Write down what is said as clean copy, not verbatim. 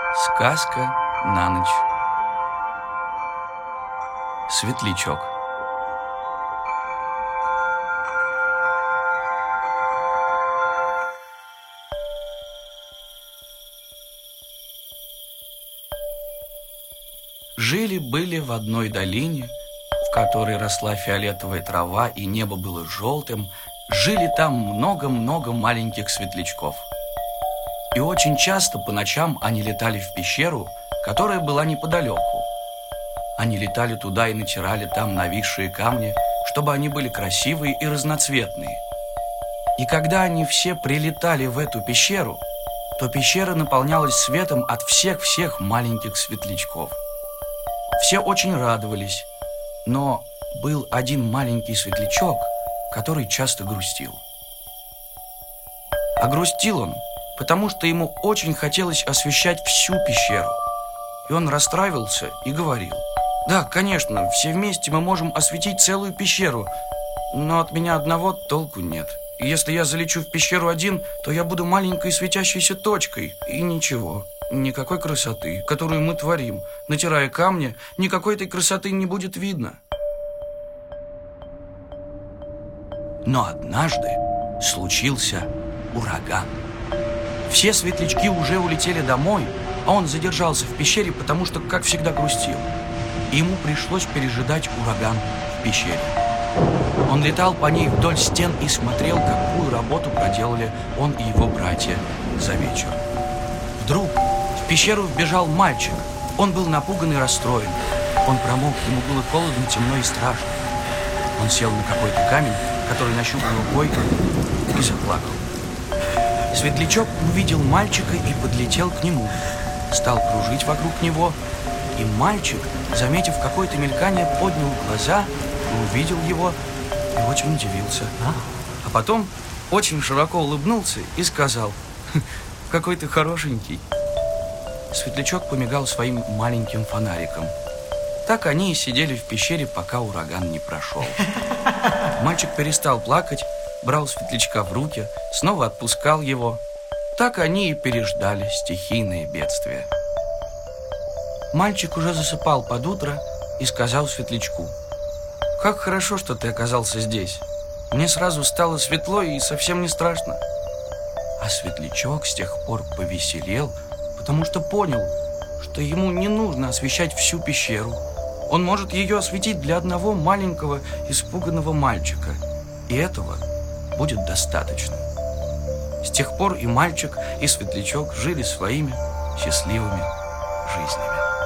Сказка на ночь. Светлячок. Жили-были в одной долине, в которой росла фиолетовая трава и небо было желтым, жили там много-много маленьких светлячков. И очень часто по ночам они летали в пещеру, которая была неподалеку. Они летали туда и натирали там нависшие камни, чтобы они были красивые и разноцветные. И когда они все прилетали в эту пещеру, то пещера наполнялась светом от всех-всех маленьких светлячков. Все очень радовались, но был один маленький светлячок, который часто грустил. А грустил он, потому что ему очень хотелось освещать всю пещеру. И он расстраивался и говорил: «Да, конечно, все вместе мы можем осветить целую пещеру, но от меня одного толку нет. И если я залечу в пещеру один, то я буду маленькой светящейся точкой, и ничего». Никакой красоты, которую мы творим, натирая камни, никакой этой красоты не будет видно. Но однажды случился ураган. Все светлячки уже улетели домой, а он задержался в пещере, потому что, как всегда, грустил. И ему пришлось пережидать ураган в пещере. Он летал по ней вдоль стен и смотрел, какую работу проделали он и его братья за вечер. Вдруг в пещеру вбежал мальчик. Он был напуган и расстроен. Он промок, ему было холодно, темно и страшно. Он сел на какой-то камень, который нащупал рукой, и заплакал. Светлячок увидел мальчика и подлетел к нему. Стал кружить вокруг него, и мальчик, заметив какое-то мелькание, поднял глаза и увидел его, и очень удивился. А потом очень широко улыбнулся и сказал: «Какой ты хорошенький». Светлячок помигал своим маленьким фонариком. Так они и сидели в пещере, пока ураган не прошел. Мальчик перестал плакать, брал светлячка в руки, снова отпускал его. Так они и переждали стихийные бедствия. Мальчик уже засыпал под утро и сказал светлячку: «Как хорошо, что ты оказался здесь. Мне сразу стало светло и совсем не страшно». А светлячок с тех пор повеселел, потому что понял, что ему не нужно освещать всю пещеру. Он может ее осветить для одного маленького испуганного мальчика, и этого будет достаточно. С тех пор и мальчик, и светлячок жили своими счастливыми жизнями.